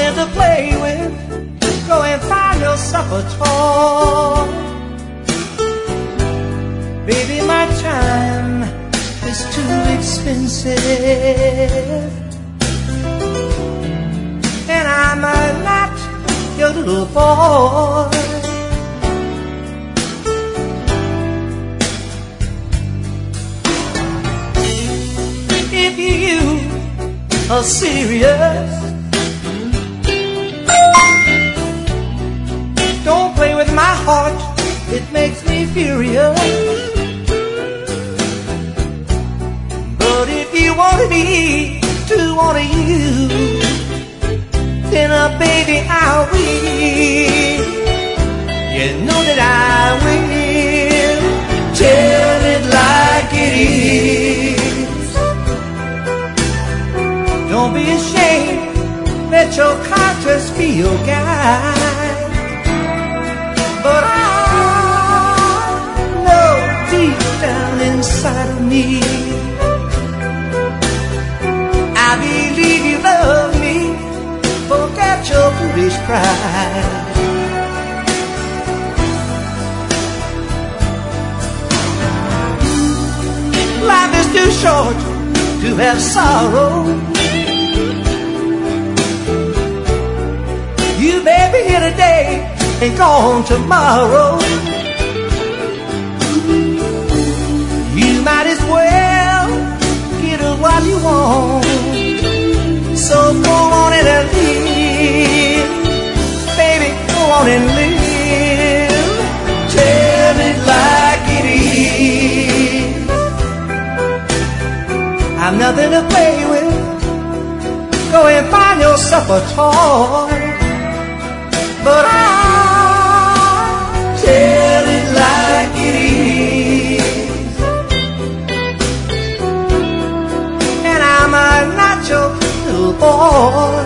nothing to play with. Go and find yourself a toy. Baby, my time is too expensive, and I'm not your little boy. If you are serious, don't play with my heart, it makes me furious. But if you want me to want you, then baby I will. You know that I will. Tell it like it is. Don't be ashamed, let your conscience be your guide. But I know deep down inside of me, I believe you love me. Forget your foolish pride. Life is too short to have sorrow. You may be here today and gone tomorrow. You might as well get what you want. So go on and live, baby, go on and live. Tell it like it is. I'm nothing to play with. Go and find yourself a toy. But I tell it like it is, and I'm not your little boy.